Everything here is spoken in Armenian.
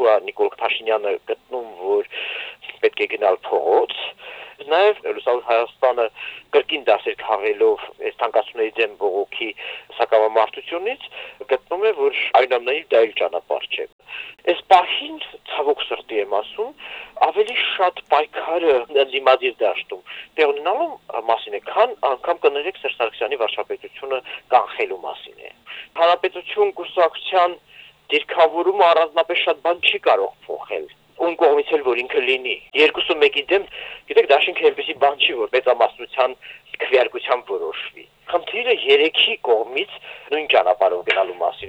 գեներալը Նիկոլ Փաշինյանը գտնում, որ պետք է գնալ փողոց, նաև Լուսավոր Հայաստանը կրկին դասեր քաղելով այս թանկացումների դեմ բողոքի սակավամարտությունից գտնում է, որ այնուամենայնիվ դա էլ ճանապարհ չէ։ Այս պահին ցավոք սրտի եմ ասում, ավելի շատ պայքարը ընդդիմադիր դաշտում տեղ ունենալու մասին է, քան անգամ կներեք Սերժ Սարգսյանի վարչապետությունը կանխելու մասին է։ Հանրապետություն կուսակցության դիրքավորումը առանձնապես շատ բան չի կարող փոխել։ Ում կողմից էլ որ ինքը լինի 2-1-ի դեմ, գիտեք, դաշինքը այնպեսի բան չի, որ մեծամասնության քվեարկությամբ որոշվի։ Խնդիրը երեքի կողմից նույն ճանապարհով գնալու մասին։